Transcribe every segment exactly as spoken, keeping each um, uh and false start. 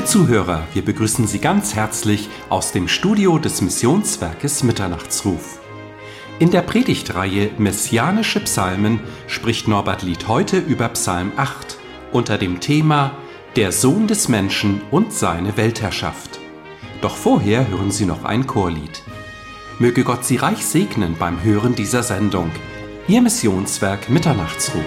Zuhörer, wir begrüßen Sie ganz herzlich aus dem Studio des Missionswerkes Mitternachtsruf. In der Predigtreihe Messianische Psalmen spricht Norbert Lied heute über Psalm acht unter dem Thema Der Sohn des Menschen und seine Weltherrschaft. Doch vorher hören Sie noch ein Chorlied. Möge Gott Sie reich segnen beim Hören dieser Sendung. Ihr Missionswerk Mitternachtsruf.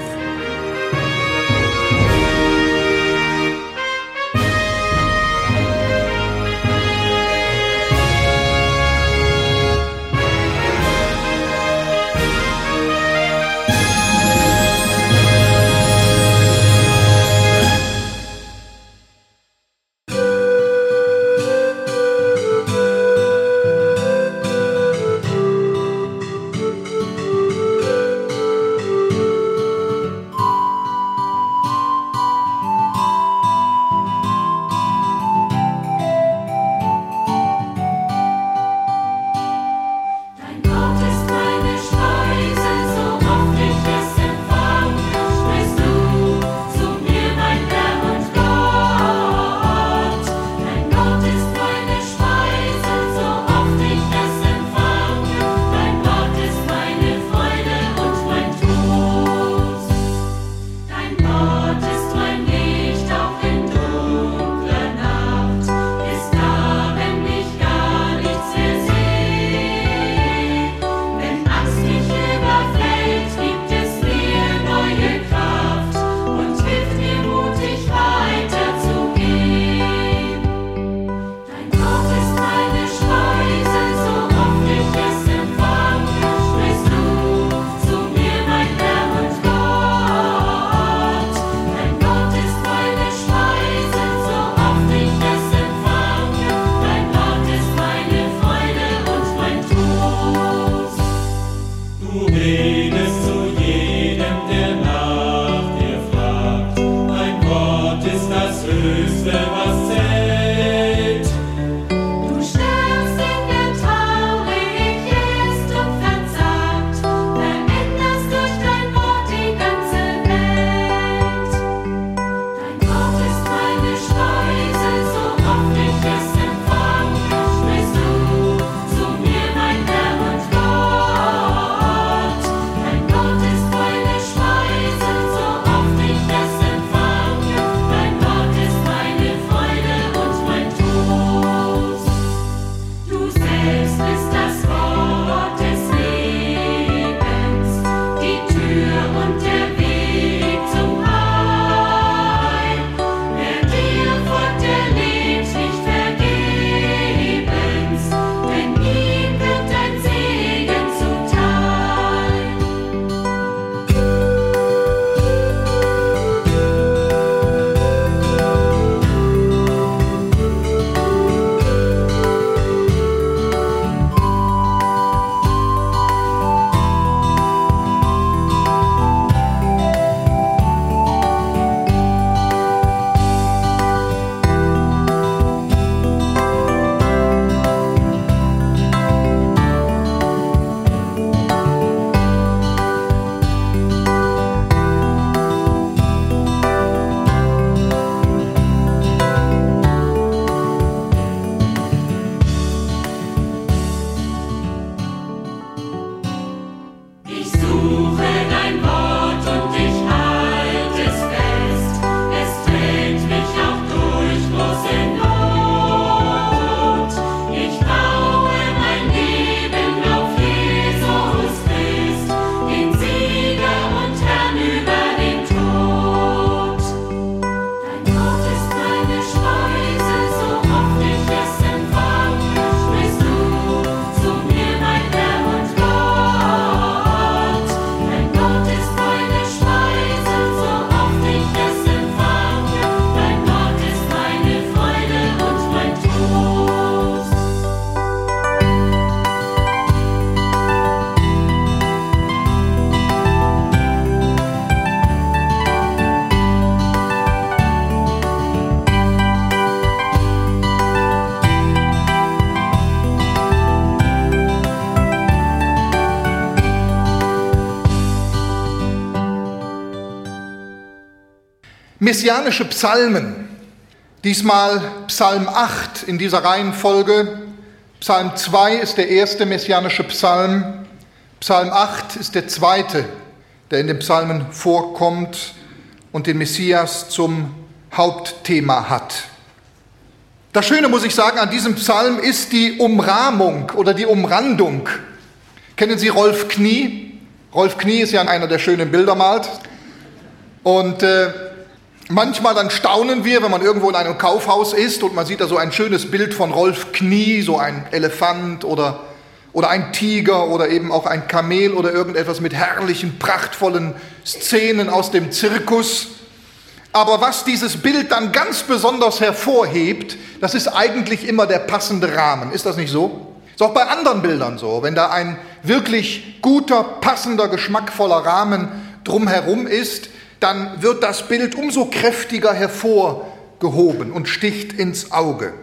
Messianische Psalmen, Diesmal Psalm acht in dieser Reihenfolge. Psalm zwei ist der erste messianische Psalm. Psalm acht ist der zweite, der in den Psalmen vorkommt und den Messias zum Hauptthema hat. Das Schöne, muss ich sagen, an diesem Psalm ist die Umrahmung oder die Umrandung. Kennen Sie Rolf Knie? Rolf Knie ist ja einer, der schöne Bilder malt. Und äh, manchmal dann staunen wir, wenn man irgendwo in einem Kaufhaus ist und man sieht da so ein schönes Bild von Rolf Knie, so ein Elefant oder, oder ein Tiger oder eben auch ein Kamel oder irgendetwas mit herrlichen, prachtvollen Szenen aus dem Zirkus. Aber was dieses Bild dann ganz besonders hervorhebt, das ist eigentlich immer der passende Rahmen. Ist das nicht so? Ist auch bei anderen Bildern so. Wenn da ein wirklich guter, passender, geschmackvoller Rahmen drumherum ist, dann wird das Bild umso kräftiger hervorgehoben und sticht ins Auge.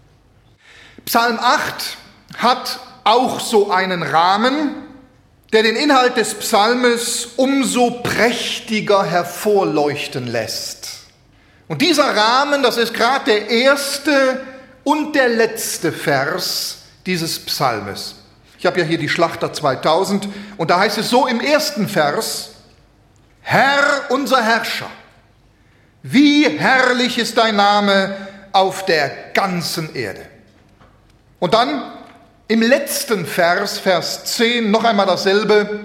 Psalm acht hat auch so einen Rahmen, der den Inhalt des Psalmes umso prächtiger hervorleuchten lässt. Und dieser Rahmen, das ist gerade der erste und der letzte Vers dieses Psalmes. Ich habe ja hier die Schlachter zweitausend und da heißt es so im ersten Vers: Herr, unser Herrscher, wie herrlich ist dein Name auf der ganzen Erde. Und dann im letzten Vers, Vers zehn, noch einmal dasselbe: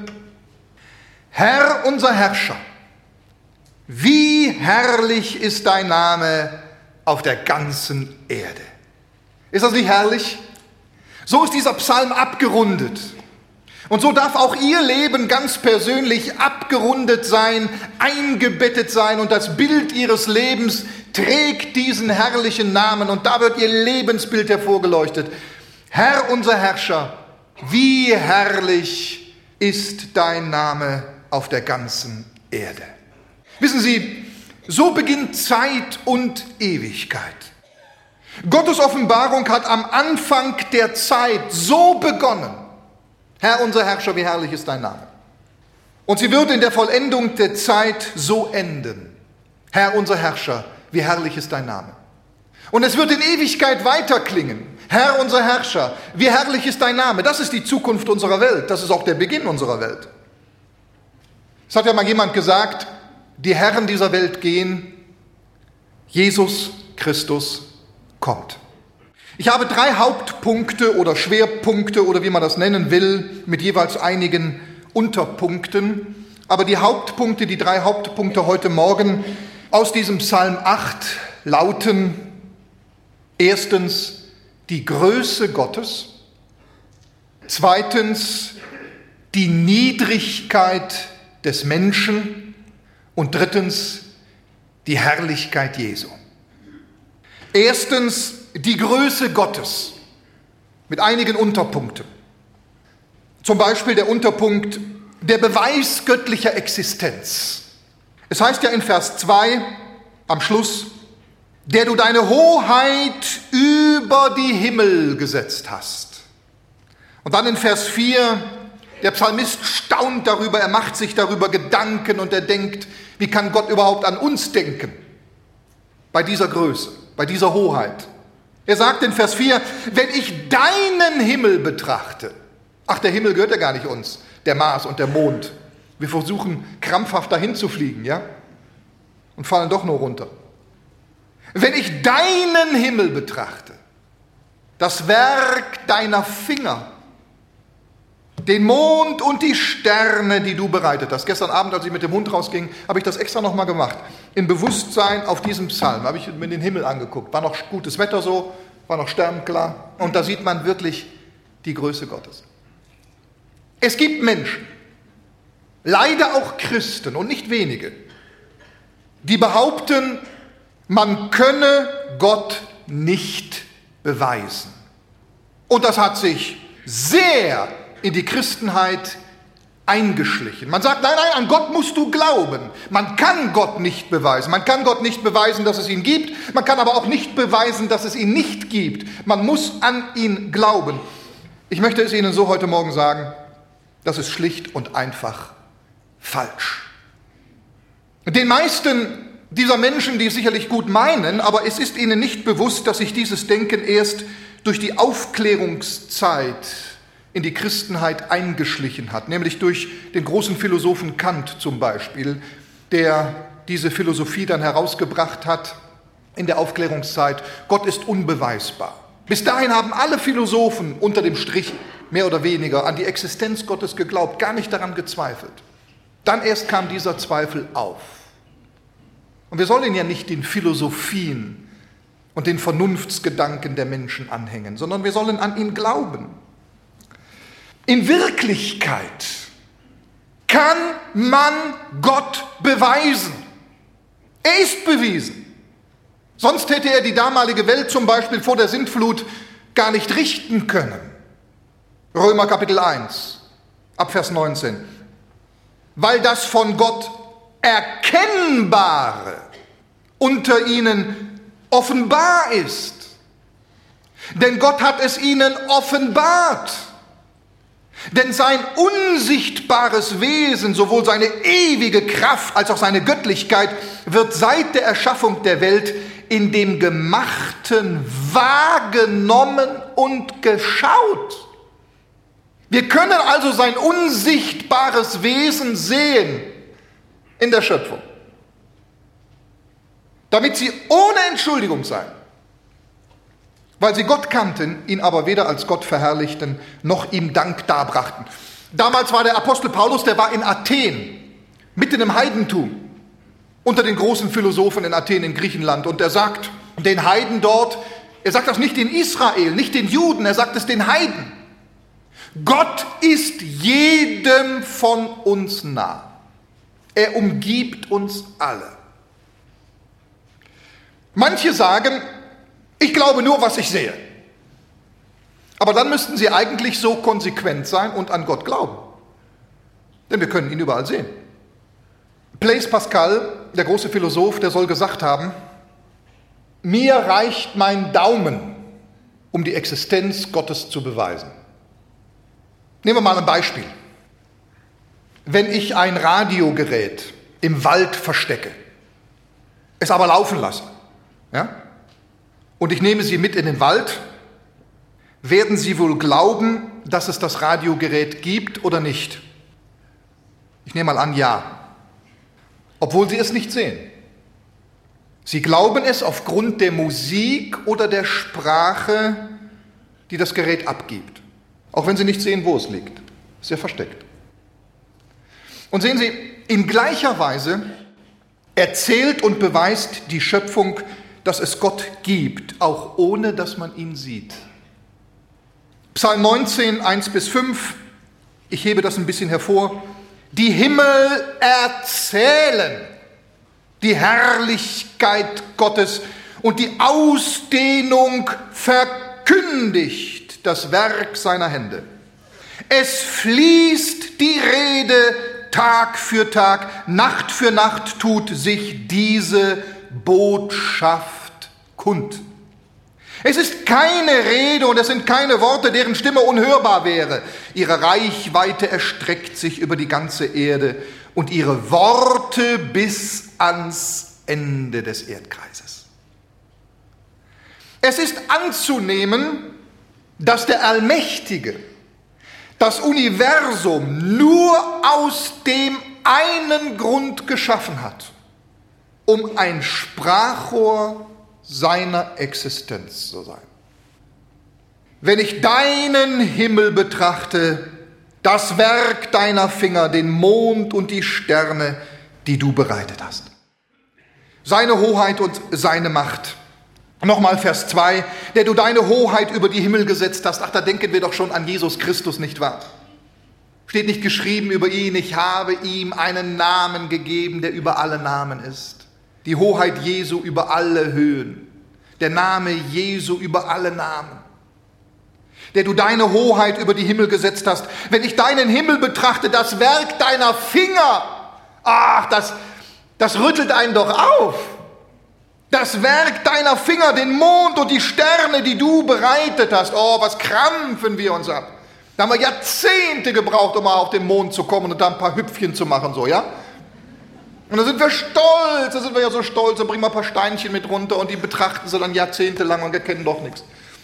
Herr, unser Herrscher, wie herrlich ist dein Name auf der ganzen Erde. Ist das nicht herrlich? So ist dieser Psalm abgerundet. Und so darf auch Ihr Leben ganz persönlich abgerundet sein, eingebettet sein und das Bild Ihres Lebens trägt diesen herrlichen Namen und da wird Ihr Lebensbild hervorgeleuchtet. Herr, unser Herrscher, wie herrlich ist dein Name auf der ganzen Erde. Wissen Sie, so beginnt Zeit und Ewigkeit. Gottes Offenbarung hat am Anfang der Zeit so begonnen. Herr, unser Herrscher, wie herrlich ist dein Name. Und sie wird in der Vollendung der Zeit so enden. Herr, unser Herrscher, wie herrlich ist dein Name. Und es wird in Ewigkeit weiterklingen. Herr, unser Herrscher, wie herrlich ist dein Name. Das ist die Zukunft unserer Welt. Das ist auch der Beginn unserer Welt. Es hat ja mal jemand gesagt, die Herren dieser Welt gehen, Jesus Christus kommt. Ich habe drei Hauptpunkte oder Schwerpunkte oder wie man das nennen will, mit jeweils einigen Unterpunkten. Aber die Hauptpunkte, die drei Hauptpunkte heute Morgen aus diesem Psalm acht lauten: Erstens, die Größe Gottes. Zweitens, die Niedrigkeit des Menschen. Und drittens, die Herrlichkeit Jesu. Erstens, die Größe Gottes mit einigen Unterpunkten. Zum Beispiel der Unterpunkt, der Beweis göttlicher Existenz. Es heißt ja in Vers zwei am Schluss: der du deine Hoheit über die Himmel gesetzt hast. Und dann in Vers vier, der Psalmist staunt darüber, er macht sich darüber Gedanken und er denkt, wie kann Gott überhaupt an uns denken? Bei dieser Größe, bei dieser Hoheit. Er sagt in Vers vier, wenn ich deinen Himmel betrachte, ach, der Himmel gehört ja gar nicht uns, der Mars und der Mond. Wir versuchen krampfhaft dahin zu fliegen, ja? Und fallen doch nur runter. Wenn ich deinen Himmel betrachte, das Werk deiner Finger, den Mond und die Sterne, die du bereitet hast. Gestern Abend, als ich mit dem Hund rausging, habe ich das extra nochmal gemacht. Im Bewusstsein auf diesem Psalm habe ich mir den Himmel angeguckt. War noch gutes Wetter so, war noch sternklar. Und da sieht man wirklich die Größe Gottes. Es gibt Menschen, leider auch Christen und nicht wenige, die behaupten, man könne Gott nicht beweisen. Und das hat sich sehr in die Christenheit eingeschlichen. Man sagt, nein, nein, an Gott musst du glauben. Man kann Gott nicht beweisen. Man kann Gott nicht beweisen, dass es ihn gibt. Man kann aber auch nicht beweisen, dass es ihn nicht gibt. Man muss an ihn glauben. Ich möchte es Ihnen so heute Morgen sagen, das ist schlicht und einfach falsch. Den meisten dieser Menschen, die es sicherlich gut meinen, aber es ist ihnen nicht bewusst, dass sich dieses Denken erst durch die Aufklärungszeit in die Christenheit eingeschlichen hat, nämlich durch den großen Philosophen Kant zum Beispiel, der diese Philosophie dann herausgebracht hat in der Aufklärungszeit. Gott ist unbeweisbar. Bis dahin haben alle Philosophen unter dem Strich mehr oder weniger an die Existenz Gottes geglaubt, gar nicht daran gezweifelt. Dann erst kam dieser Zweifel auf. Und wir sollen ja nicht den Philosophien und den Vernunftsgedanken der Menschen anhängen, sondern wir sollen an ihn glauben. In Wirklichkeit kann man Gott beweisen. Er ist bewiesen. Sonst hätte er die damalige Welt zum Beispiel vor der Sintflut gar nicht richten können. Römer Kapitel eins, Abvers neunzehn. Weil das von Gott Erkennbare unter ihnen offenbar ist. Denn Gott hat es ihnen offenbart. Denn sein unsichtbares Wesen, sowohl seine ewige Kraft als auch seine Göttlichkeit, wird seit der Erschaffung der Welt in dem Gemachten wahrgenommen und geschaut. Wir können also sein unsichtbares Wesen sehen in der Schöpfung, damit sie ohne Entschuldigung seien, weil sie Gott kannten, ihn aber weder als Gott verherrlichten, noch ihm Dank darbrachten. Damals war der Apostel Paulus, der war in Athen, mitten im Heidentum, unter den großen Philosophen in Athen in Griechenland. Und er sagt den Heiden dort, er sagt das nicht den Israel, nicht den Juden, er sagt es den Heiden. Gott ist jedem von uns nah. Er umgibt uns alle. Manche sagen, ich glaube nur, was ich sehe. Aber dann müssten sie eigentlich so konsequent sein und an Gott glauben. Denn wir können ihn überall sehen. Blaise Pascal, der große Philosoph, der soll gesagt haben, mir reicht mein Daumen, um die Existenz Gottes zu beweisen. Nehmen wir mal ein Beispiel. Wenn ich ein Radiogerät im Wald verstecke, es aber laufen lasse, ja, und ich nehme Sie mit in den Wald, werden Sie wohl glauben, dass es das Radiogerät gibt oder nicht? Ich nehme mal an, ja. Obwohl Sie es nicht sehen. Sie glauben es aufgrund der Musik oder der Sprache, die das Gerät abgibt. Auch wenn Sie nicht sehen, wo es liegt. Ist ja versteckt. Und sehen Sie, in gleicher Weise erzählt und beweist die Schöpfung, dass es Gott gibt, auch ohne dass man ihn sieht. Psalm neunzehn, eins bis fünf, ich hebe das ein bisschen hervor. Die Himmel erzählen die Herrlichkeit Gottes und die Ausdehnung verkündigt das Werk seiner Hände. Es fließt die Rede Tag für Tag, Nacht für Nacht tut sich diese Botschaft kund. Es ist keine Rede und es sind keine Worte, deren Stimme unhörbar wäre. Ihre Reichweite erstreckt sich über die ganze Erde und ihre Worte bis ans Ende des Erdkreises. Es ist anzunehmen, dass der Allmächtige das Universum nur aus dem einen Grund geschaffen hat, um ein Sprachrohr seiner Existenz zu sein. Wenn ich deinen Himmel betrachte, das Werk deiner Finger, den Mond und die Sterne, die du bereitet hast. Seine Hoheit und seine Macht. Nochmal Vers zwei, der du deine Hoheit über die Himmel gesetzt hast. Ach, da denken wir doch schon an Jesus Christus, nicht wahr? Steht nicht geschrieben über ihn, ich habe ihm einen Namen gegeben, der über alle Namen ist. Die Hoheit Jesu über alle Höhen. Der Name Jesu über alle Namen. Der du deine Hoheit über die Himmel gesetzt hast. Wenn ich deinen Himmel betrachte, das Werk deiner Finger, ach, das, das rüttelt einen doch auf. Das Werk deiner Finger, den Mond und die Sterne, die du bereitet hast. Oh, was krampfen wir uns ab. Da haben wir Jahrzehnte gebraucht, um mal auf den Mond zu kommen und da ein paar Hüpfchen zu machen, so, ja? Und dann sind wir stolz, da sind wir ja so stolz, dann bringen wir ein paar Steinchen mit runter und die betrachten sie dann jahrzehntelang und erkennen doch nichts.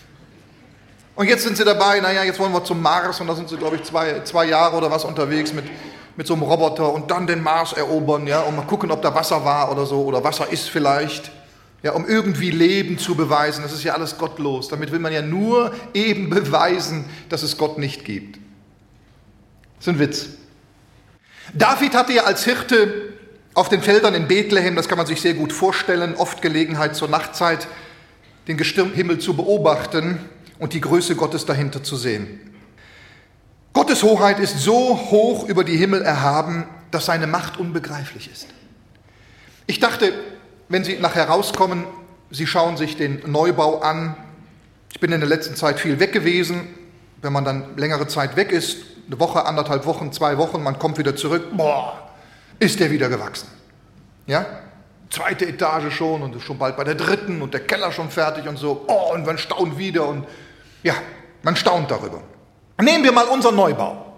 Und jetzt sind sie dabei, naja, jetzt wollen wir zum Mars und da sind sie, glaube ich, zwei, zwei Jahre oder was unterwegs mit, mit so einem Roboter und dann den Mars erobern, ja, und mal gucken, ob da Wasser war oder so, oder Wasser ist vielleicht, ja, um irgendwie Leben zu beweisen. Das ist ja alles gottlos. Damit will man ja nur eben beweisen, dass es Gott nicht gibt. Das ist ein Witz. David hatte ja als Hirte auf den Feldern in Bethlehem, das kann man sich sehr gut vorstellen, oft Gelegenheit zur Nachtzeit, den Gestirnhimmel zu beobachten und die Größe Gottes dahinter zu sehen. Gottes Hoheit ist so hoch über die Himmel erhaben, dass seine Macht unbegreiflich ist. Ich dachte, wenn Sie nachher rauskommen, Sie schauen sich den Neubau an. Ich bin in der letzten Zeit viel weg gewesen. Wenn man dann längere Zeit weg ist, eine Woche, anderthalb Wochen, zwei Wochen, man kommt wieder zurück, boah, ist der wieder gewachsen. Ja? Zweite Etage schon und schon bald bei der dritten und der Keller schon fertig und so. Oh, und man staunt wieder und ja, man staunt darüber. Nehmen wir mal unseren Neubau.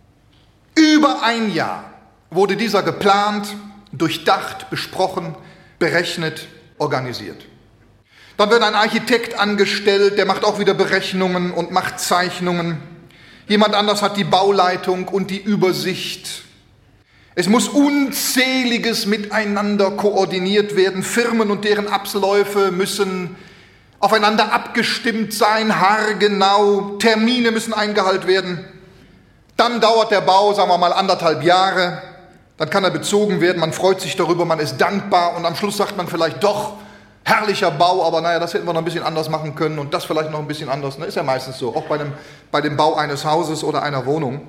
Über ein Jahr wurde dieser geplant, durchdacht, besprochen, berechnet, organisiert. Dann wird ein Architekt angestellt, der macht auch wieder Berechnungen und macht Zeichnungen. Jemand anders hat die Bauleitung und die Übersicht. Es muss Unzähliges miteinander koordiniert werden. Firmen und deren Abläufe müssen aufeinander abgestimmt sein, haargenau. Termine müssen eingehalten werden. Dann dauert der Bau, sagen wir mal, anderthalb Jahre. Dann kann er bezogen werden, man freut sich darüber, man ist dankbar und am Schluss sagt man vielleicht doch, herrlicher Bau, aber naja, das hätten wir noch ein bisschen anders machen können und das vielleicht noch ein bisschen anders. Das ist ja meistens so, auch bei dem, bei dem Bau eines Hauses oder einer Wohnung.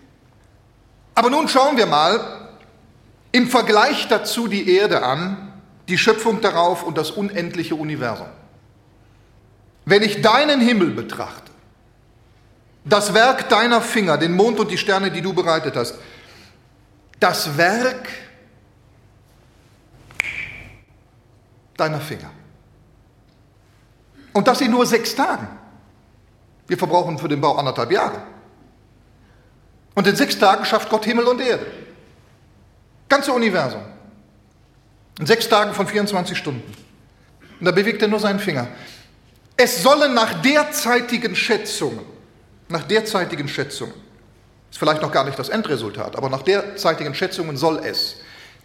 Aber nun schauen wir mal im Vergleich dazu die Erde an, die Schöpfung darauf und das unendliche Universum. Wenn ich deinen Himmel betrachte, das Werk deiner Finger, den Mond und die Sterne, die du bereitet hast, das Werk deiner Finger. Und das in nur sechs Tagen. Wir verbrauchen für den Bau anderthalb Jahre. Und in sechs Tagen schafft Gott Himmel und Erde. Ganze Universum. In sechs Tagen von vierundzwanzig Stunden. Und da bewegt er nur seinen Finger. Es sollen nach derzeitigen Schätzungen, nach derzeitigen Schätzungen, ist vielleicht noch gar nicht das Endresultat, aber nach derzeitigen Schätzungen soll es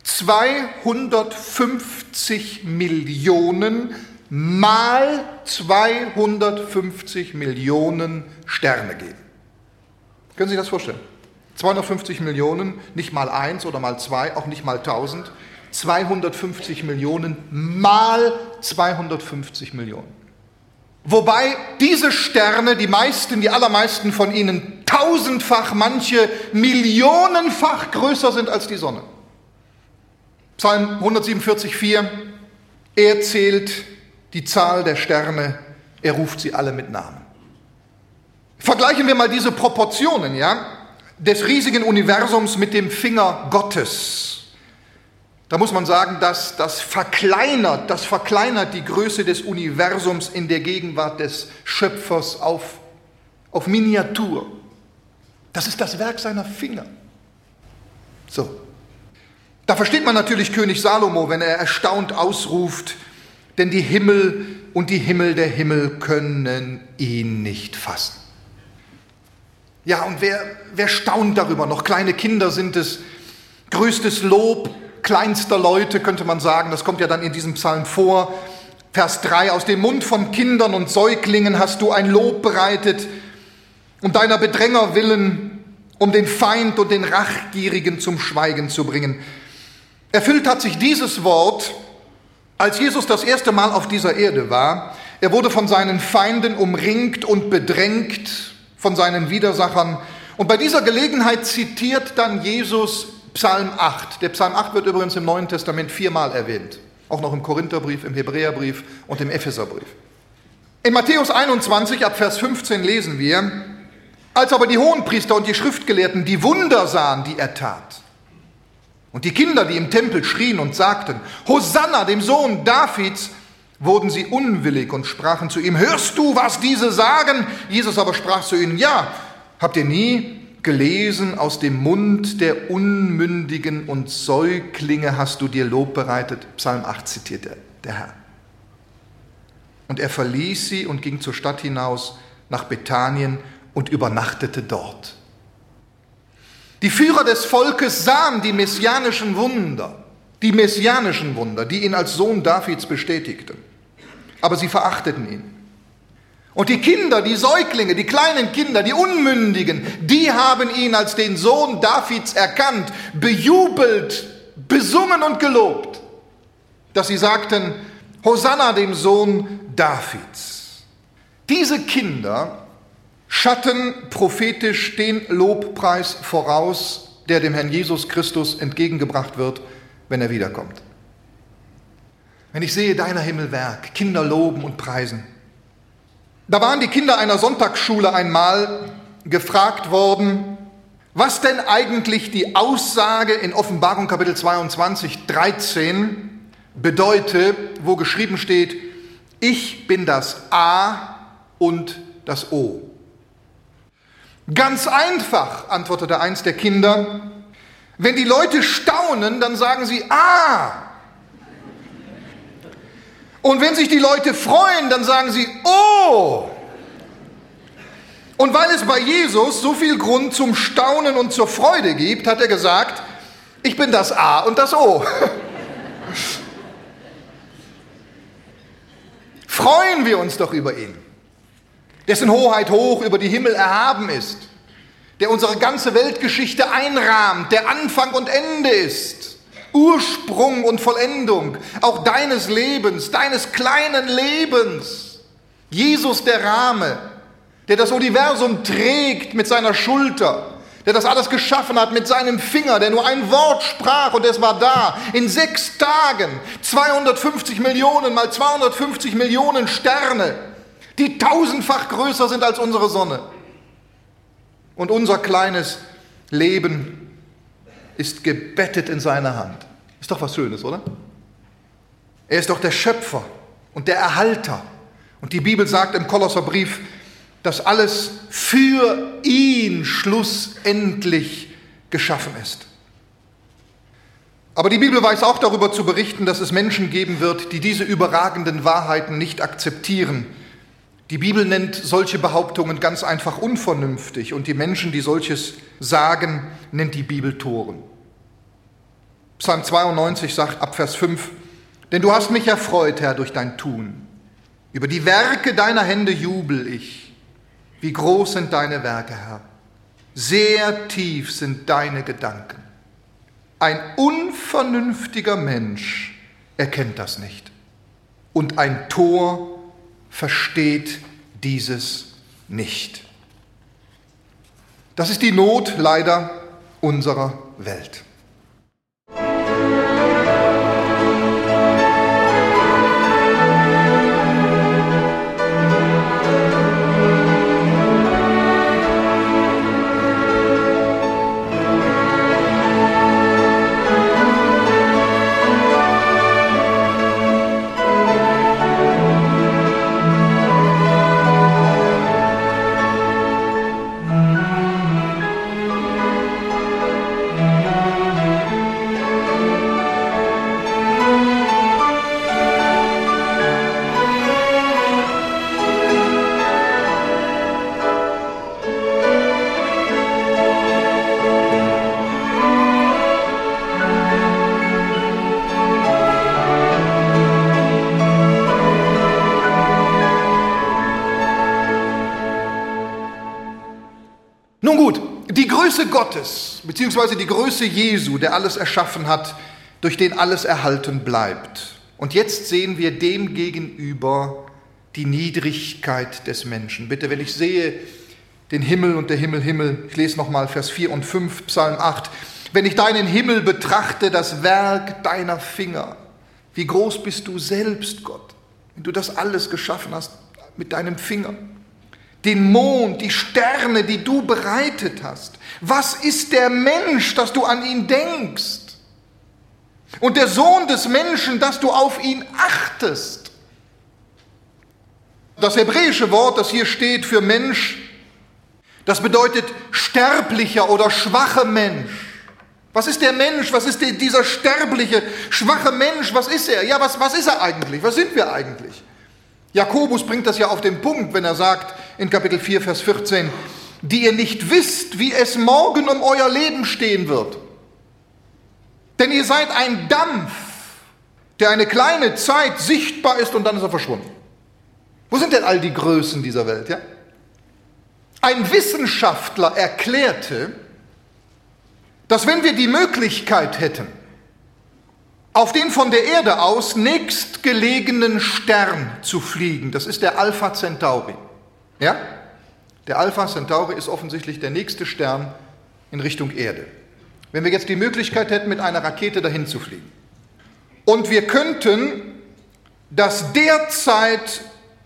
zweihundertfünfzig Millionen mal zweihundertfünfzig Millionen Sterne geben. Können Sie sich das vorstellen? zweihundertfünfzig Millionen, nicht mal eins oder mal zwei, auch nicht mal tausend, zweihundertfünfzig Millionen mal zweihundertfünfzig Millionen. Wobei diese Sterne, die meisten, die allermeisten von ihnen, tausendfach, manche millionenfach größer sind als die Sonne. Psalm hundertsiebenundvierzig, vier, er zählt die Zahl der Sterne, er ruft sie alle mit Namen. Vergleichen wir mal diese Proportionen, ja, des riesigen Universums mit dem Finger Gottes. Da muss man sagen, dass das verkleinert, das verkleinert die Größe des Universums in der Gegenwart des Schöpfers auf, auf Miniatur. Das ist das Werk seiner Finger. So. Da versteht man natürlich König Salomo, wenn er erstaunt ausruft, denn die Himmel und die Himmel der Himmel können ihn nicht fassen. Ja, und wer, wer staunt darüber noch? Kleine Kinder sind es, größtes Lob kleinster Leute, könnte man sagen, das kommt ja dann in diesem Psalm vor. Vers drei, aus dem Mund von Kindern und Säuglingen hast du ein Lob bereitet, um deiner Bedränger willen, um den Feind und den Rachgierigen zum Schweigen zu bringen. Erfüllt hat sich dieses Wort, als Jesus das erste Mal auf dieser Erde war. Er wurde von seinen Feinden umringt und bedrängt, von seinen Widersachern. Und bei dieser Gelegenheit zitiert dann Jesus Psalm acht. Der Psalm acht wird übrigens im Neuen Testament viermal erwähnt. Auch noch im Korintherbrief, im Hebräerbrief und im Epheserbrief. In Matthäus einundzwanzig, ab Vers fünfzehn lesen wir, als aber die Hohenpriester und die Schriftgelehrten die Wunder sahen, die er tat, und die Kinder, die im Tempel schrien und sagten, Hosanna, dem Sohn Davids, wurden sie unwillig und sprachen zu ihm, hörst du, was diese sagen? Jesus aber sprach zu ihnen, ja, habt ihr nie gelesen, aus dem Mund der Unmündigen und Säuglinge hast du dir Lob bereitet. Psalm acht zitiert der, der Herr. Und er verließ sie und ging zur Stadt hinaus nach Bethanien und übernachtete dort. Die Führer des Volkes sahen die messianischen Wunder, die messianischen Wunder, die ihn als Sohn Davids bestätigten. Aber sie verachteten ihn. Und die Kinder, die Säuglinge, die kleinen Kinder, die Unmündigen, die haben ihn als den Sohn Davids erkannt, bejubelt, besungen und gelobt, dass sie sagten, Hosanna dem Sohn Davids. Diese Kinder schatten prophetisch den Lobpreis voraus, der dem Herrn Jesus Christus entgegengebracht wird, wenn er wiederkommt. Wenn ich sehe, deiner Himmelwerk, Kinder loben und preisen. Da waren die Kinder einer Sonntagsschule einmal gefragt worden, was denn eigentlich die Aussage in Offenbarung Kapitel zweiundzwanzig, dreizehn bedeute, wo geschrieben steht, ich bin das A und das O. Ganz einfach, antwortete eins der Kinder, wenn die Leute staunen, dann sagen sie A. Und wenn sich die Leute freuen, dann sagen sie Oh. Und weil es bei Jesus so viel Grund zum Staunen und zur Freude gibt, hat er gesagt, ich bin das A und das O. Freuen wir uns doch über ihn, dessen Hoheit hoch über die Himmel erhaben ist, der unsere ganze Weltgeschichte einrahmt, der Anfang und Ende ist, Ursprung und Vollendung, auch deines Lebens, deines kleinen Lebens. Jesus der Rahme, der das Universum trägt mit seiner Schulter, der das alles geschaffen hat mit seinem Finger, der nur ein Wort sprach und es war da. In sechs Tagen zweihundertfünfzig Millionen mal zweihundertfünfzig Millionen Sterne, die tausendfach größer sind als unsere Sonne. Und unser kleines Leben ist gebettet in seiner Hand. Ist doch was Schönes, oder? Er ist doch der Schöpfer und der Erhalter. Und die Bibel sagt im Kolosserbrief, dass alles für ihn schlussendlich geschaffen ist. Aber die Bibel weiß auch darüber zu berichten, dass es Menschen geben wird, die diese überragenden Wahrheiten nicht akzeptieren. Die Bibel nennt solche Behauptungen ganz einfach unvernünftig und die Menschen, die solches sagen, nennt die Bibel Toren. Psalm zweiundneunzig sagt ab Vers fünf, denn du hast mich erfreut, Herr, durch dein Tun. Über die Werke deiner Hände jubel ich. Wie groß sind deine Werke, Herr. Sehr tief sind deine Gedanken. Ein unvernünftiger Mensch erkennt das nicht. Und ein Tor versteht dieses nicht. Das ist die Not leider unserer Welt. Nun gut, die Größe Gottes, beziehungsweise die Größe Jesu, der alles erschaffen hat, durch den alles erhalten bleibt. Und jetzt sehen wir dem gegenüber die Niedrigkeit des Menschen. Bitte, wenn ich sehe den Himmel und der Himmel, Himmel, ich lese nochmal Vers vier und fünf, Psalm acht, wenn ich deinen Himmel betrachte, das Werk deiner Finger, wie groß bist du selbst, Gott, wenn du das alles geschaffen hast mit deinem Finger. Den Mond, die Sterne, die du bereitet hast. Was ist der Mensch, dass du an ihn denkst? Und der Sohn des Menschen, dass du auf ihn achtest. Das hebräische Wort, das hier steht für Mensch, Das bedeutet sterblicher oder schwacher Mensch. Was ist der Mensch? Was ist der, dieser sterbliche, schwache Mensch? Was ist er? Ja, was, was ist er eigentlich? Was sind wir eigentlich? Jakobus bringt das ja auf den Punkt, wenn er sagt in Kapitel vier, Vers vierzehn, die ihr nicht wisst, wie es morgen um euer Leben stehen wird. Denn ihr seid ein Dampf, der eine kleine Zeit sichtbar ist und dann ist er verschwunden. Wo sind denn all die Größen dieser Welt? Ja? Ein Wissenschaftler erklärte, dass wenn wir die Möglichkeit hätten, auf den von der Erde aus nächstgelegenen Stern zu fliegen, das ist der Alpha Centauri. Ja? Der Alpha Centauri ist offensichtlich der nächste Stern in Richtung Erde. Wenn wir jetzt die Möglichkeit hätten, mit einer Rakete dahin zu fliegen und wir könnten das derzeit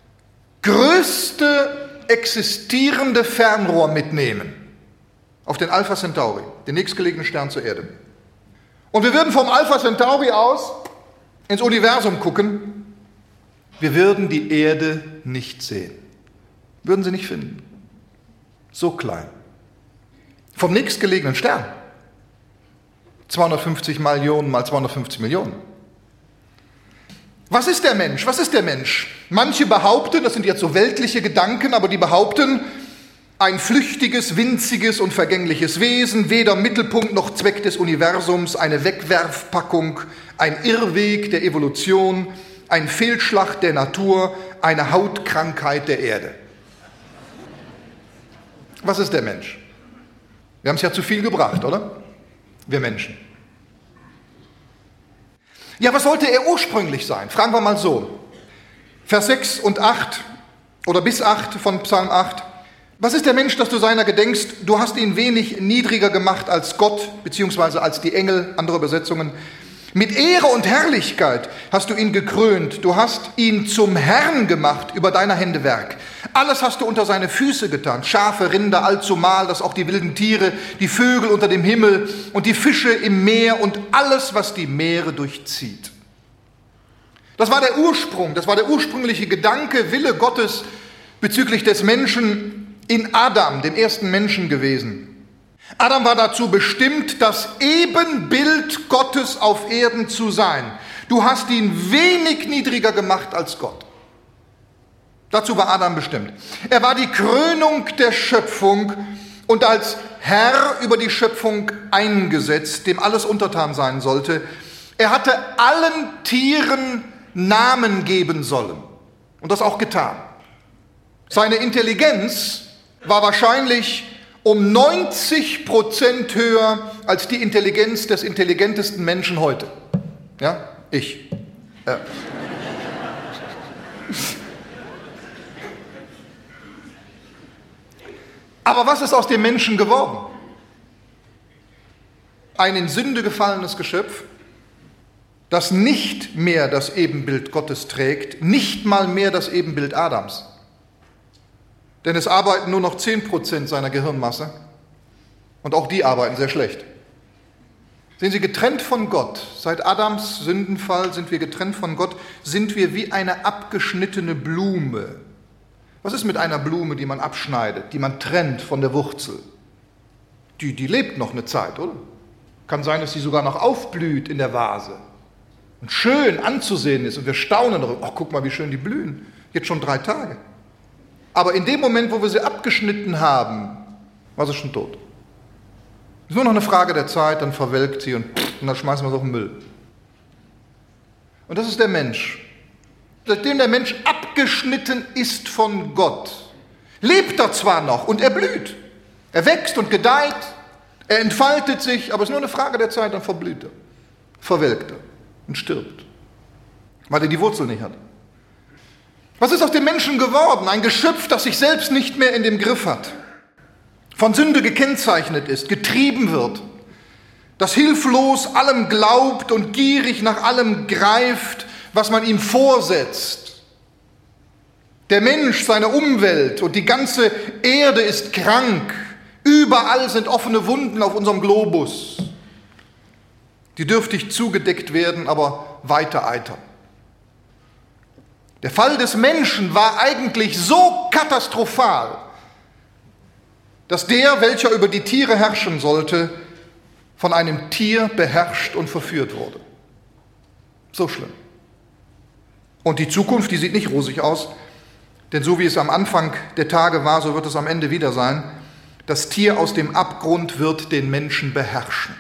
größte existierende Fernrohr mitnehmen auf den Alpha Centauri, den nächstgelegenen Stern zur Erde. Und wir würden vom Alpha Centauri aus ins Universum gucken, wir würden die Erde nicht sehen. Würden sie nicht finden. So klein. Vom nächstgelegenen Stern. zweihundertfünfzig Millionen mal zweihundertfünfzig Millionen. Was ist der Mensch? Was ist der Mensch? Manche behaupten, das sind jetzt so weltliche Gedanken, aber die behaupten, ein flüchtiges, winziges und vergängliches Wesen, weder Mittelpunkt noch Zweck des Universums, eine Wegwerfpackung, ein Irrweg der Evolution, ein Fehlschlag der Natur, eine Hautkrankheit der Erde. Was ist der Mensch? Wir haben es ja zu viel gebracht, oder? Wir Menschen. Ja, was sollte er ursprünglich sein? Fragen wir mal so. Vers sechs und acht oder bis acht von Psalm acht. Was ist der Mensch, dass du seiner gedenkst? Du hast ihn wenig niedriger gemacht als Gott, beziehungsweise als die Engel, andere Übersetzungen. Mit Ehre und Herrlichkeit hast du ihn gekrönt. Du hast ihn zum Herrn gemacht über deiner Hände Werk. Alles hast du unter seine Füße getan. Schafe, Rinder, allzumal, dass auch die wilden Tiere, die Vögel unter dem Himmel und die Fische im Meer und alles, was die Meere durchzieht. Das war der Ursprung, das war der ursprüngliche Gedanke, Wille Gottes bezüglich des Menschen in Adam, dem ersten Menschen gewesen. Adam war dazu bestimmt, das Ebenbild Gottes auf Erden zu sein. Du hast ihn wenig niedriger gemacht als Gott. Dazu war Adam bestimmt. Er war die Krönung der Schöpfung und als Herr über die Schöpfung eingesetzt, dem alles untertan sein sollte. Er hatte allen Tieren Namen geben sollen und das auch getan. Seine Intelligenz war wahrscheinlich um neunzig Prozent höher als die Intelligenz des intelligentesten Menschen heute. Ja, ich. Ja. Aber was ist aus dem Menschen geworden? Ein in Sünde gefallenes Geschöpf, das nicht mehr das Ebenbild Gottes trägt, nicht mal mehr das Ebenbild Adams. Denn es arbeiten nur noch zehn Prozent seiner Gehirnmasse und auch die arbeiten sehr schlecht. Sehen Sie, getrennt von Gott, seit Adams Sündenfall sind wir getrennt von Gott, sind wir wie eine abgeschnittene Blume. Was ist mit einer Blume, die man abschneidet, die man trennt von der Wurzel? Die, die lebt noch eine Zeit, oder? Kann sein, dass sie sogar noch aufblüht in der Vase und schön anzusehen ist und wir staunen darüber. Ach, guck mal, wie schön die blühen. Jetzt schon drei Tage. Aber in dem Moment, wo wir sie abgeschnitten haben, war sie schon tot. Es ist nur noch eine Frage der Zeit, dann verwelkt sie und, und dann schmeißen wir sie auf den Müll. Und das ist der Mensch. Seitdem der Mensch abgeschnitten ist von Gott, lebt er zwar noch und er blüht. Er wächst und gedeiht, er entfaltet sich, aber es ist nur eine Frage der Zeit, dann verblüht er, verwelkt er und stirbt, weil er die Wurzel nicht hat. Was ist aus dem Menschen geworden? Ein Geschöpf, das sich selbst nicht mehr in dem Griff hat, von Sünde gekennzeichnet ist, getrieben wird, das hilflos allem glaubt und gierig nach allem greift, was man ihm vorsetzt. Der Mensch, seine Umwelt und die ganze Erde ist krank. Überall sind offene Wunden auf unserem Globus, die dürftig zugedeckt werden, aber weiter eitern. Der Fall des Menschen war eigentlich so katastrophal, dass der, welcher über die Tiere herrschen sollte, von einem Tier beherrscht und verführt wurde. So schlimm. Und die Zukunft, die sieht nicht rosig aus, denn so wie es am Anfang der Tage war, so wird es am Ende wieder sein. Das Tier aus dem Abgrund wird den Menschen beherrschen.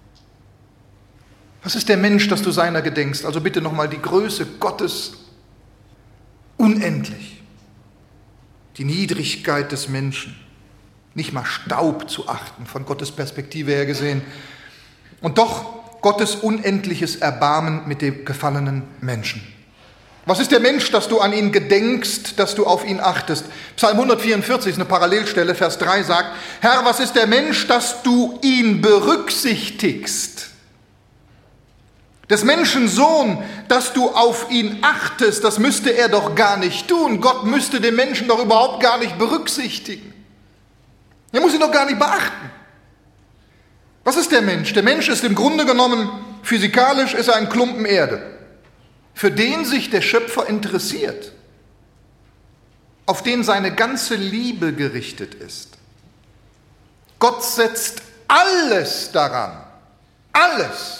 Was ist der Mensch, dass du seiner gedenkst? Also bitte nochmal die Größe Gottes unendlich. Die Niedrigkeit des Menschen. Nicht mal Staub zu achten, von Gottes Perspektive her gesehen. Und doch Gottes unendliches Erbarmen mit dem gefallenen Menschen. Was ist der Mensch, dass du an ihn gedenkst, dass du auf ihn achtest? Psalm hundertvierundvierzig ist eine Parallelstelle, Vers drei sagt, Herr, was ist der Mensch, dass du ihn berücksichtigst? Des Menschen Sohn, dass du auf ihn achtest, das müsste er doch gar nicht tun. Gott müsste den Menschen doch überhaupt gar nicht berücksichtigen. Er muss ihn doch gar nicht beachten. Was ist der Mensch? Der Mensch ist im Grunde genommen, physikalisch ist er ein Klumpen Erde, für den sich der Schöpfer interessiert, auf den seine ganze Liebe gerichtet ist. Gott setzt alles daran, alles,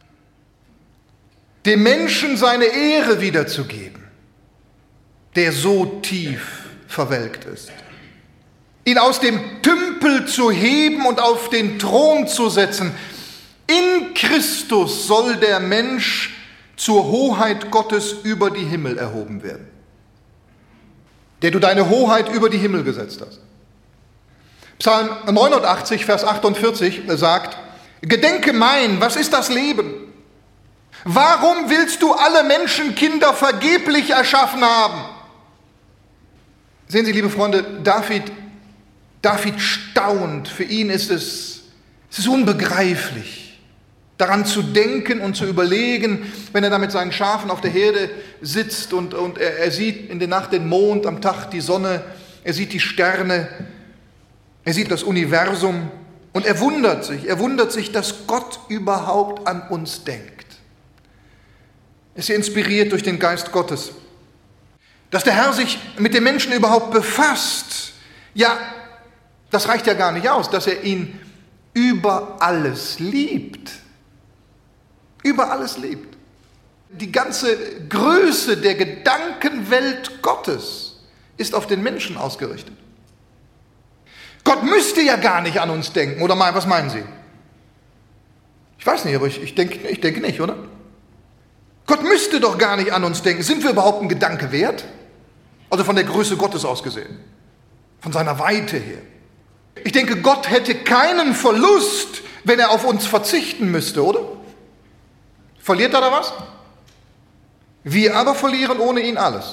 dem Menschen seine Ehre wiederzugeben, der so tief verwelkt ist. Ihn aus dem Tümpel zu heben und auf den Thron zu setzen. In Christus soll der Mensch zur Hoheit Gottes über die Himmel erhoben werden, der du deine Hoheit über die Himmel gesetzt hast. Psalm neunundachtzig, Vers achtundvierzig sagt, Gedenke mein, was ist das Leben? Warum willst du alle Menschenkinder vergeblich erschaffen haben? Sehen Sie, liebe Freunde, David, David staunt. Für ihn ist es, es ist unbegreiflich, daran zu denken und zu überlegen, wenn er da mit seinen Schafen auf der Herde sitzt und, und er, er sieht in der Nacht den Mond, am Tag die Sonne, er sieht die Sterne, er sieht das Universum und er wundert sich, er wundert sich, dass Gott überhaupt an uns denkt. Er ist inspiriert durch den Geist Gottes. Dass der Herr sich mit dem Menschen überhaupt befasst, ja, das reicht ja gar nicht aus, dass er ihn über alles liebt. Über alles liebt. Die ganze Größe der Gedankenwelt Gottes ist auf den Menschen ausgerichtet. Gott müsste ja gar nicht an uns denken, oder mal, was meinen Sie? Ich weiß nicht, aber ich, ich, denke, ich denke nicht, oder? Gott müsste doch gar nicht an uns denken. Sind wir überhaupt ein Gedanke wert? Also von der Größe Gottes aus gesehen, von seiner Weite her. Ich denke, Gott hätte keinen Verlust, wenn er auf uns verzichten müsste, oder? Verliert er da was? Wir aber verlieren ohne ihn alles.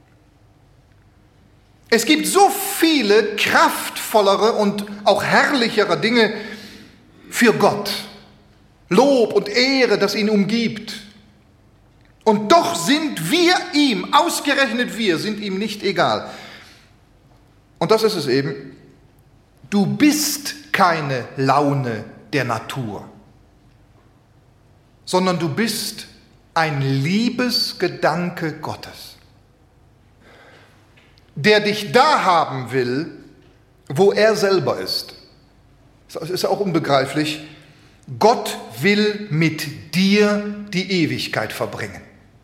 Es gibt so viele kraftvollere und auch herrlichere Dinge für Gott. Lob und Ehre, das ihn umgibt. Und doch sind wir ihm, ausgerechnet wir, sind ihm nicht egal. Und das ist es eben. Du bist keine Laune der Natur, sondern du bist ein Liebesgedanke Gottes, der dich da haben will, wo er selber ist. Das ist auch unbegreiflich. Gott will mit dir die Ewigkeit verbringen.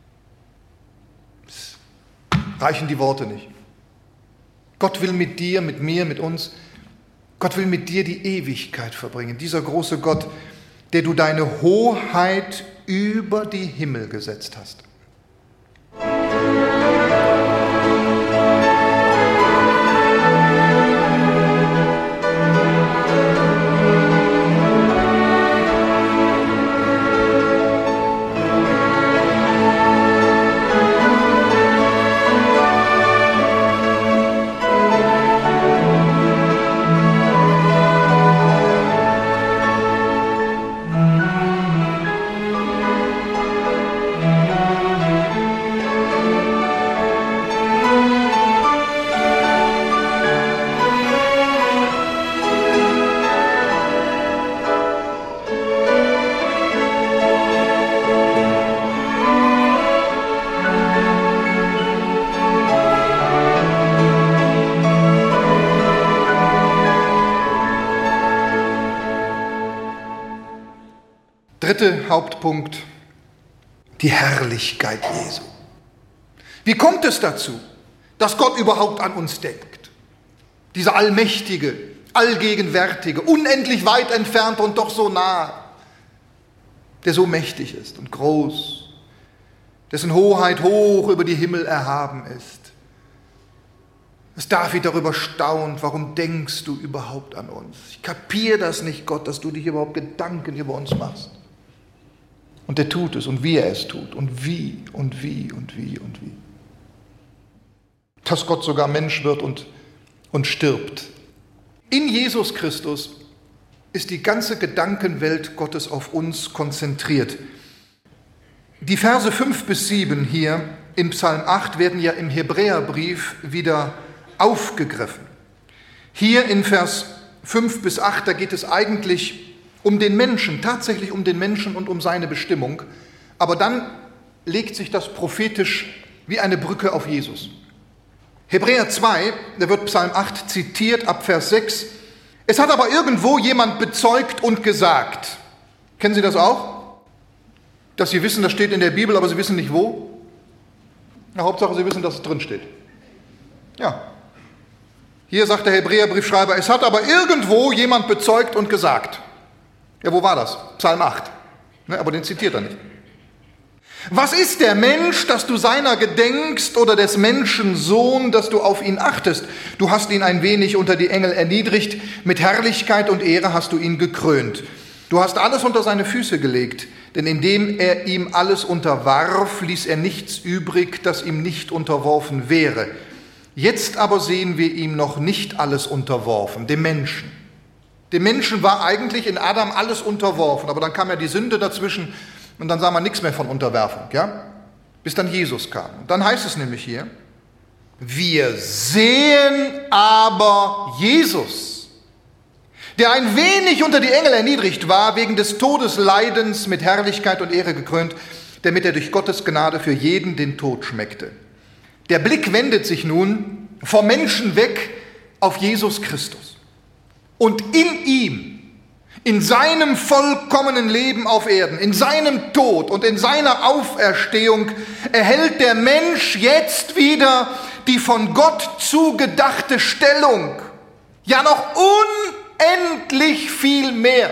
Reichen die Worte nicht. Gott will mit dir, mit mir, mit uns, Gott will mit dir die Ewigkeit verbringen. Dieser große Gott, der du deine Hoheit über die Himmel gesetzt hast. Dritter Hauptpunkt, die Herrlichkeit Jesu. Wie kommt es dazu, dass Gott überhaupt an uns denkt? Dieser allmächtige, allgegenwärtige, unendlich weit entfernt und doch so nah, der so mächtig ist und groß, dessen Hoheit hoch über die Himmel erhaben ist. Dass David darüber staunt, warum denkst du überhaupt an uns? Ich kapiere das nicht, Gott, dass du dich überhaupt Gedanken über uns machst. Und er tut es und wie er es tut und wie und wie und wie und wie. Dass Gott sogar Mensch wird und, und stirbt. In Jesus Christus ist die ganze Gedankenwelt Gottes auf uns konzentriert. Die Verse fünf bis sieben hier im Psalm acht werden ja im Hebräerbrief wieder aufgegriffen. Hier in Vers fünf bis acht, da geht es eigentlich um den Menschen, tatsächlich um den Menschen und um seine Bestimmung. Aber dann legt sich das prophetisch wie eine Brücke auf Jesus. Hebräer zwei, da wird Psalm acht zitiert ab Vers sechs. Es hat aber irgendwo jemand bezeugt und gesagt. Kennen Sie das auch? Dass Sie wissen, das steht in der Bibel, aber Sie wissen nicht wo? Na, Hauptsache, Sie wissen, dass es drin steht. Ja. Hier sagt der Hebräerbriefschreiber, es hat aber irgendwo jemand bezeugt und gesagt. Ja, wo war das? Psalm acht. Ne, aber den zitiert er nicht. Was ist der Mensch, dass du seiner gedenkst, oder des Menschen Sohn, dass du auf ihn achtest? Du hast ihn ein wenig unter die Engel erniedrigt, mit Herrlichkeit und Ehre hast du ihn gekrönt. Du hast alles unter seine Füße gelegt, denn indem er ihm alles unterwarf, ließ er nichts übrig, das ihm nicht unterworfen wäre. Jetzt aber sehen wir ihm noch nicht alles unterworfen, dem Menschen. Dem Menschen war eigentlich in Adam alles unterworfen, aber dann kam ja die Sünde dazwischen und dann sah man nichts mehr von Unterwerfung, ja? Bis dann Jesus kam. Und dann heißt es nämlich hier, wir sehen aber Jesus, der ein wenig unter die Engel erniedrigt war, wegen des Todesleidens mit Herrlichkeit und Ehre gekrönt, damit er durch Gottes Gnade für jeden den Tod schmeckte. Der Blick wendet sich nun vom Menschen weg auf Jesus Christus. Und in ihm, in seinem vollkommenen Leben auf Erden, in seinem Tod und in seiner Auferstehung erhält der Mensch jetzt wieder die von Gott zugedachte Stellung. Ja, noch unendlich viel mehr.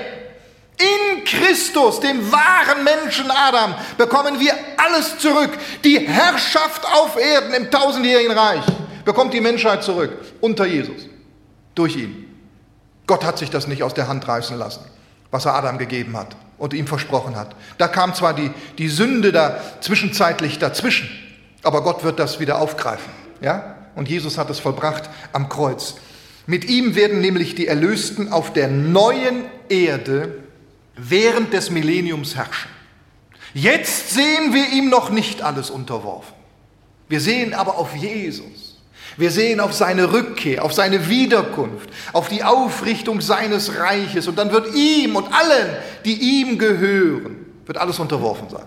In Christus, dem wahren Menschen Adam, bekommen wir alles zurück. Die Herrschaft auf Erden im tausendjährigen Reich bekommt die Menschheit zurück, unter Jesus, durch ihn. Gott hat sich das nicht aus der Hand reißen lassen, was er Adam gegeben hat und ihm versprochen hat. Da kam zwar die, die Sünde da zwischenzeitlich dazwischen, aber Gott wird das wieder aufgreifen. Ja? Und Jesus hat es vollbracht am Kreuz. Mit ihm werden nämlich die Erlösten auf der neuen Erde während des Millenniums herrschen. Jetzt sehen wir ihm noch nicht alles unterworfen. Wir sehen aber auf Jesus. Wir sehen auf seine Rückkehr, auf seine Wiederkunft, auf die Aufrichtung seines Reiches. Und dann wird ihm und allen, die ihm gehören, wird alles unterworfen sein.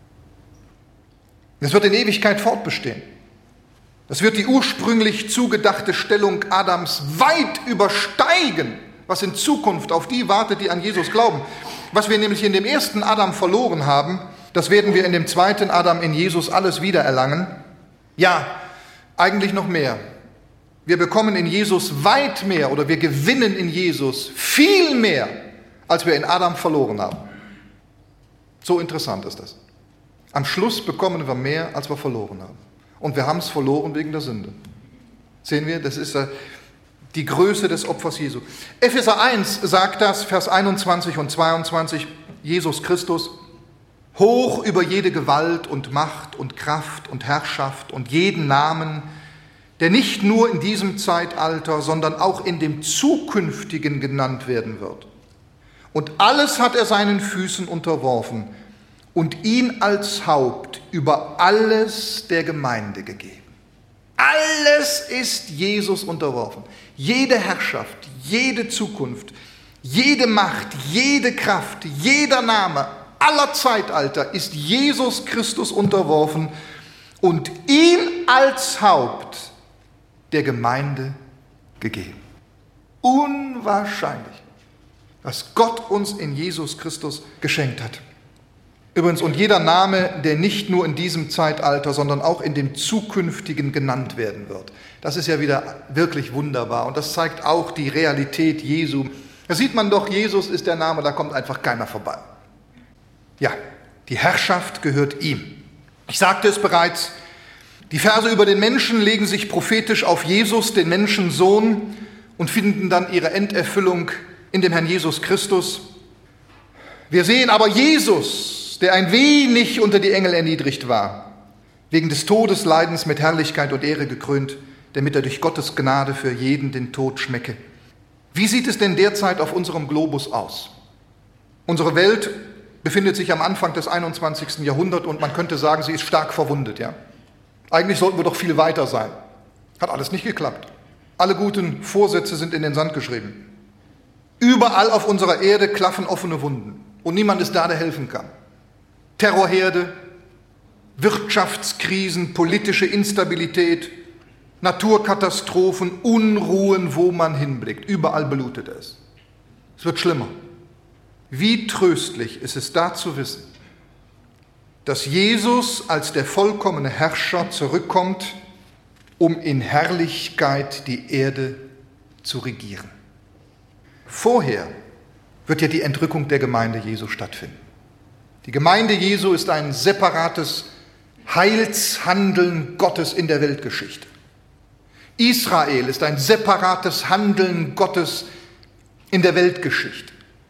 Es wird in Ewigkeit fortbestehen. Das wird die ursprünglich zugedachte Stellung Adams weit übersteigen, was in Zukunft auf die wartet, die an Jesus glauben. Was wir nämlich in dem ersten Adam verloren haben, das werden wir in dem zweiten Adam in Jesus alles wiedererlangen. Ja, eigentlich noch mehr. Wir bekommen in Jesus weit mehr oder wir gewinnen in Jesus viel mehr, als wir in Adam verloren haben. So interessant ist das. Am Schluss bekommen wir mehr, als wir verloren haben. Und wir haben es verloren wegen der Sünde. Sehen wir, das ist die Größe des Opfers Jesu. Epheser eins sagt das, Vers einundzwanzig und zweiundzwanzig, Jesus Christus, hoch über jede Gewalt und Macht und Kraft und Herrschaft und jeden Namen, der nicht nur in diesem Zeitalter, sondern auch in dem zukünftigen genannt werden wird. Und alles hat er seinen Füßen unterworfen und ihn als Haupt über alles der Gemeinde gegeben. Alles ist Jesus unterworfen. Jede Herrschaft, jede Zukunft, jede Macht, jede Kraft, jeder Name aller Zeitalter ist Jesus Christus unterworfen und ihm als Haupt der Gemeinde gegeben. Unwahrscheinlich, was Gott uns in Jesus Christus geschenkt hat. Übrigens, und jeder Name, der nicht nur in diesem Zeitalter, sondern auch in dem zukünftigen genannt werden wird. Das ist ja wieder wirklich wunderbar und das zeigt auch die Realität Jesu. Da sieht man doch, Jesus ist der Name, da kommt einfach keiner vorbei. Ja, die Herrschaft gehört ihm. Ich sagte es bereits, die Verse über den Menschen legen sich prophetisch auf Jesus, den Menschensohn, und finden dann ihre Enderfüllung in dem Herrn Jesus Christus. Wir sehen aber Jesus, der ein wenig unter die Engel erniedrigt war, wegen des Todesleidens mit Herrlichkeit und Ehre gekrönt, damit er durch Gottes Gnade für jeden den Tod schmecke. Wie sieht es denn derzeit auf unserem Globus aus? Unsere Welt befindet sich am Anfang des einundzwanzigsten Jahrhunderts und man könnte sagen, sie ist stark verwundet. Ja? Eigentlich sollten wir doch viel weiter sein. Hat alles nicht geklappt. Alle guten Vorsätze sind in den Sand geschrieben. Überall auf unserer Erde klaffen offene Wunden und niemand ist da, der helfen kann. Terrorherde, Wirtschaftskrisen, politische Instabilität, Naturkatastrophen, Unruhen, wo man hinblickt. Überall blutet es. Es wird schlimmer. Wie tröstlich ist es da zu wissen, dass Jesus als der vollkommene Herrscher zurückkommt, um in Herrlichkeit die Erde zu regieren. Vorher wird ja die Entrückung der Gemeinde Jesu stattfinden. Die Gemeinde Jesu ist ein separates Heilshandeln Gottes in der Weltgeschichte. Israel ist ein separates Handeln Gottes in der Weltgeschichte.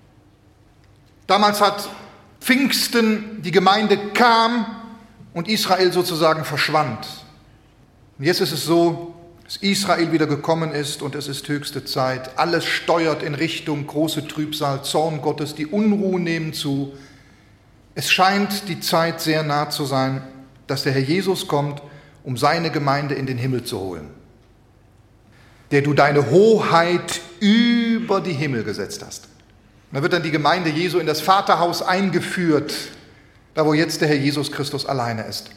Damals hat Pfingsten, die Gemeinde kam und Israel sozusagen verschwand. Und jetzt ist es so, dass Israel wieder gekommen ist und es ist höchste Zeit. Alles steuert in Richtung große Trübsal, Zorn Gottes, die Unruhen nehmen zu. Es scheint die Zeit sehr nah zu sein, dass der Herr Jesus kommt, um seine Gemeinde in den Himmel zu holen, der du deine Hoheit über die Himmel gesetzt hast. Da wird dann die Gemeinde Jesu in das Vaterhaus eingeführt, da wo jetzt der Herr Jesus Christus alleine ist.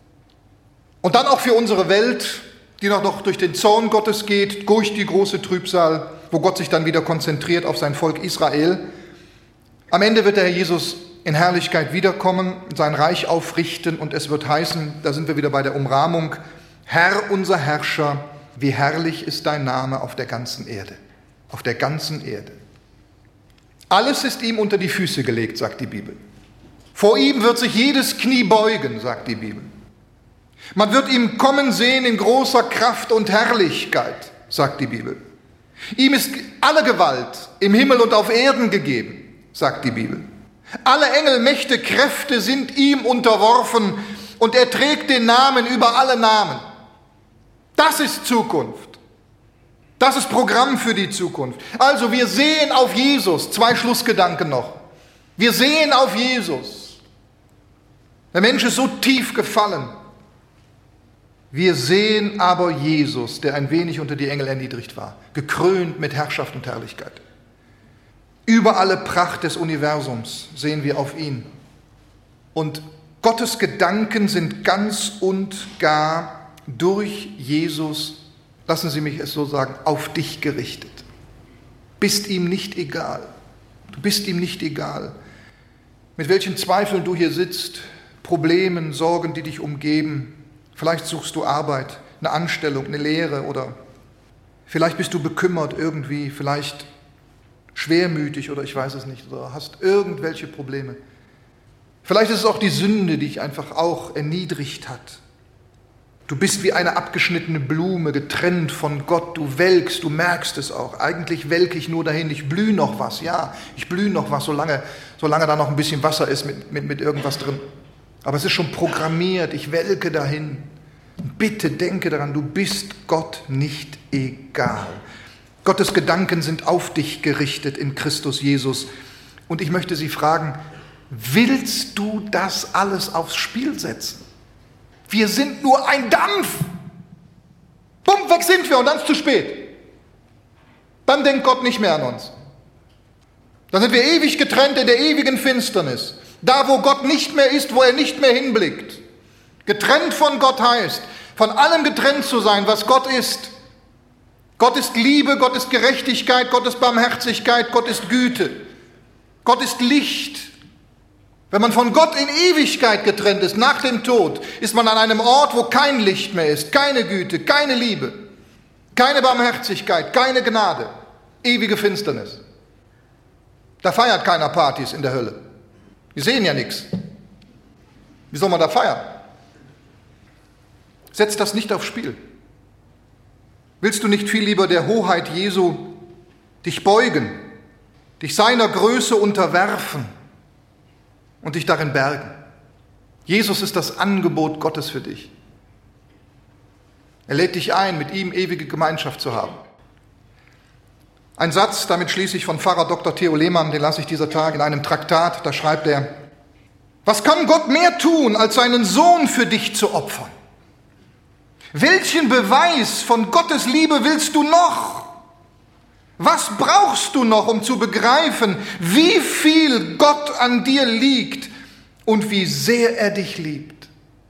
Und dann auch für unsere Welt, die noch, noch durch den Zorn Gottes geht, durch die große Trübsal, wo Gott sich dann wieder konzentriert auf sein Volk Israel. Am Ende wird der Herr Jesus in Herrlichkeit wiederkommen, sein Reich aufrichten und es wird heißen, da sind wir wieder bei der Umrahmung, Herr unser Herrscher, wie herrlich ist dein Name auf der ganzen Erde, auf der ganzen Erde. Alles ist ihm unter die Füße gelegt, sagt die Bibel. Vor ihm wird sich jedes Knie beugen, sagt die Bibel. Man wird ihm kommen sehen in großer Kraft und Herrlichkeit, sagt die Bibel. Ihm ist alle Gewalt im Himmel und auf Erden gegeben, sagt die Bibel. Alle Engel, Mächte, Kräfte sind ihm unterworfen und er trägt den Namen über alle Namen. Das ist Zukunft. Das ist Programm für die Zukunft. Also wir sehen auf Jesus, zwei Schlussgedanken noch. Wir sehen auf Jesus. Der Mensch ist so tief gefallen. Wir sehen aber Jesus, der ein wenig unter die Engel erniedrigt war, gekrönt mit Herrschaft und Herrlichkeit. Über alle Pracht des Universums sehen wir auf ihn. Und Gottes Gedanken sind ganz und gar durch Jesus, lassen Sie mich es so sagen, auf dich gerichtet. Bist ihm nicht egal. Du bist ihm nicht egal. Mit welchen Zweifeln du hier sitzt, Problemen, Sorgen, die dich umgeben. Vielleicht suchst du Arbeit, eine Anstellung, eine Lehre oder vielleicht bist du bekümmert irgendwie, vielleicht schwermütig oder ich weiß es nicht, oder hast irgendwelche Probleme. Vielleicht ist es auch die Sünde, die dich einfach auch erniedrigt hat. Du bist wie eine abgeschnittene Blume, getrennt von Gott, du welkst, du merkst es auch. Eigentlich welke ich nur dahin, ich blühe noch was, ja, ich blühe noch was, solange, solange da noch ein bisschen Wasser ist mit, mit, mit irgendwas drin. Aber es ist schon programmiert, ich welke dahin. Bitte denke daran, du bist Gott nicht egal. Gottes Gedanken sind auf dich gerichtet in Christus Jesus. Und ich möchte Sie fragen, willst du das alles aufs Spiel setzen? Wir sind nur ein Dampf. Bumm, weg sind wir und dann ist es zu spät. Dann denkt Gott nicht mehr an uns. Dann sind wir ewig getrennt in der ewigen Finsternis. Da, wo Gott nicht mehr ist, wo er nicht mehr hinblickt. Getrennt von Gott heißt, von allem getrennt zu sein, was Gott ist. Gott ist Liebe, Gott ist Gerechtigkeit, Gott ist Barmherzigkeit, Gott ist Güte. Gott ist Licht. Wenn man von Gott in Ewigkeit getrennt ist, nach dem Tod, ist man an einem Ort, wo kein Licht mehr ist, keine Güte, keine Liebe, keine Barmherzigkeit, keine Gnade, ewige Finsternis. Da feiert keiner Partys in der Hölle. Die sehen ja nichts. Wie soll man da feiern? Setz das nicht aufs Spiel. Willst du nicht viel lieber der Hoheit Jesu dich beugen, dich seiner Größe unterwerfen und dich darin bergen? Jesus ist das Angebot Gottes für dich. Er lädt dich ein, mit ihm ewige Gemeinschaft zu haben. Ein Satz, damit schließe ich, von Pfarrer Doktor Theo Lehmann, den lasse ich dieser Tag in einem Traktat, da schreibt er: Was kann Gott mehr tun, als seinen Sohn für dich zu opfern? Welchen Beweis von Gottes Liebe willst du noch? Was brauchst du noch, um zu begreifen, wie viel Gott an dir liegt und wie sehr er dich liebt?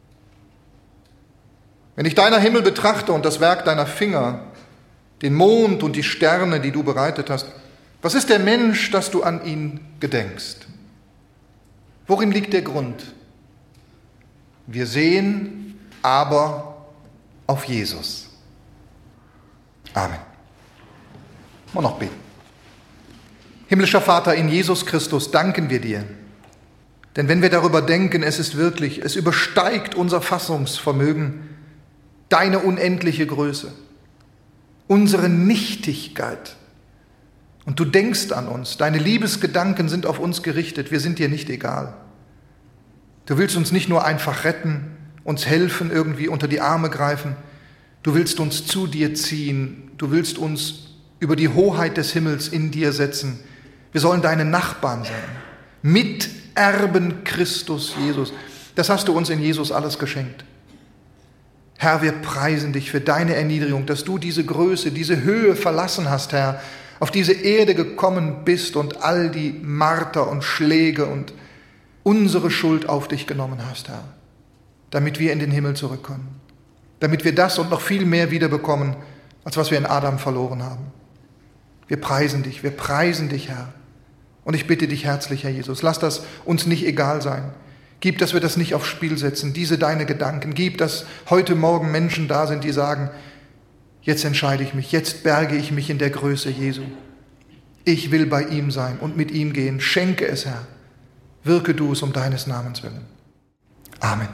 Wenn ich deiner Himmel betrachte und das Werk deiner Finger, den Mond und die Sterne, die du bereitet hast, was ist der Mensch, dass du an ihn gedenkst? Worin liegt der Grund? Wir sehen aber auf Jesus. Amen. Und noch beten. Himmlischer Vater, in Jesus Christus danken wir dir. Denn wenn wir darüber denken, es ist wirklich, es übersteigt unser Fassungsvermögen, deine unendliche Größe, unsere Nichtigkeit. Und du denkst an uns, deine Liebesgedanken sind auf uns gerichtet, wir sind dir nicht egal. Du willst uns nicht nur einfach retten, uns helfen, irgendwie unter die Arme greifen, du willst uns zu dir ziehen, du willst uns über die Hoheit des Himmels in dir setzen. Wir sollen deine Nachbarn sein, Miterben Christus Jesus. Das hast du uns in Jesus alles geschenkt. Herr, wir preisen dich für deine Erniedrigung, dass du diese Größe, diese Höhe verlassen hast, Herr, auf diese Erde gekommen bist und all die Marter und Schläge und unsere Schuld auf dich genommen hast, Herr, damit wir in den Himmel zurückkommen, damit wir das und noch viel mehr wiederbekommen, als was wir in Adam verloren haben. Wir preisen dich, wir preisen dich, Herr. Und ich bitte dich herzlich, Herr Jesus, lass das uns nicht egal sein. Gib, dass wir das nicht aufs Spiel setzen, diese deine Gedanken. Gib, dass heute Morgen Menschen da sind, die sagen, jetzt entscheide ich mich, jetzt berge ich mich in der Größe Jesu. Ich will bei ihm sein und mit ihm gehen. Schenke es, Herr. Wirke du es um deines Namens willen. Amen.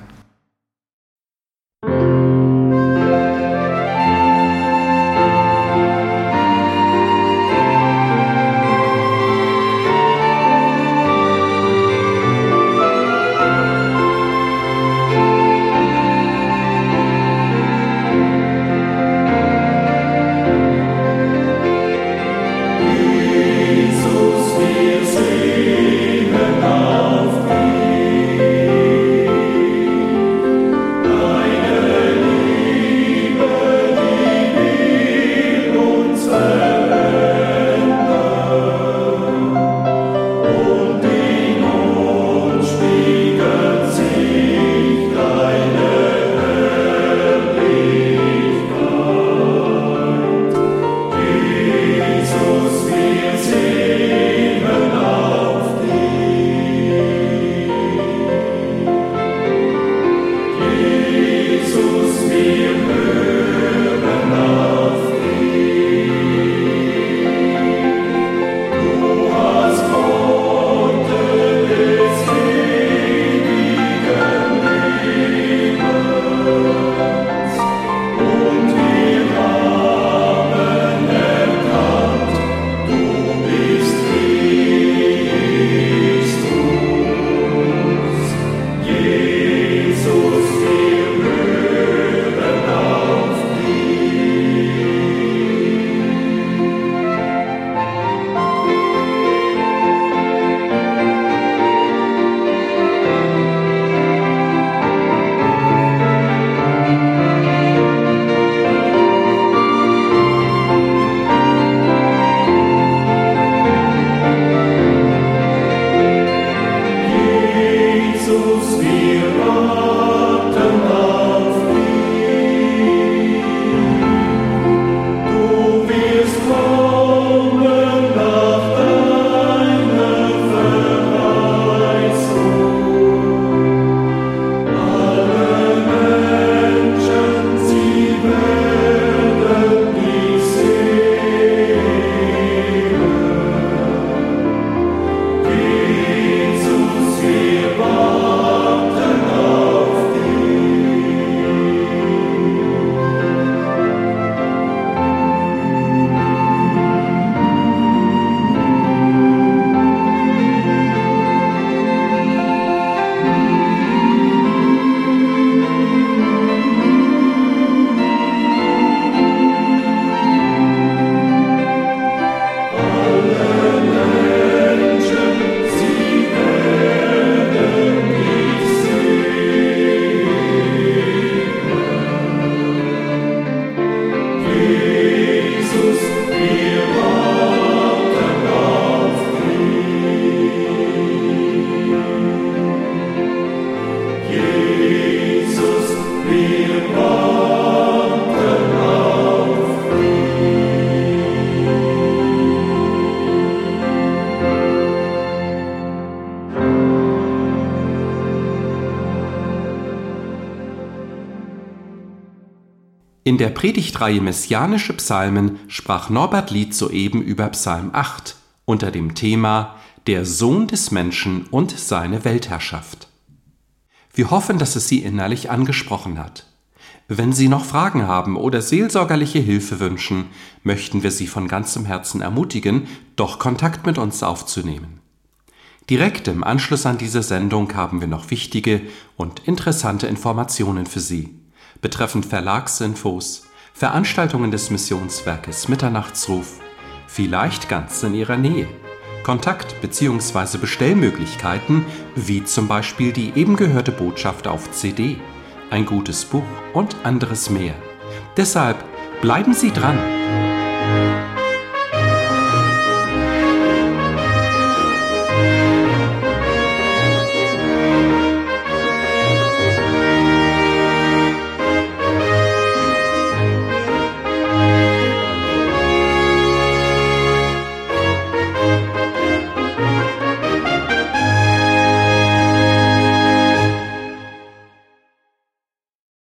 Kommen nach deiner Verheißung. In der Predigtreihe Messianische Psalmen sprach Norbert Lied soeben über Psalm acht unter dem Thema Der Sohn des Menschen und seine Weltherrschaft. Wir hoffen, dass es Sie innerlich angesprochen hat. Wenn Sie noch Fragen haben oder seelsorgerliche Hilfe wünschen, möchten wir Sie von ganzem Herzen ermutigen, doch Kontakt mit uns aufzunehmen. Direkt im Anschluss an diese Sendung haben wir noch wichtige und interessante Informationen für Sie betreffend Verlagsinfos, Veranstaltungen des Missionswerkes Mitternachtsruf, vielleicht ganz in Ihrer Nähe, Kontakt- bzw. Bestellmöglichkeiten, wie zum Beispiel die eben gehörte Botschaft auf C D, ein gutes Buch und anderes mehr. Deshalb bleiben Sie dran!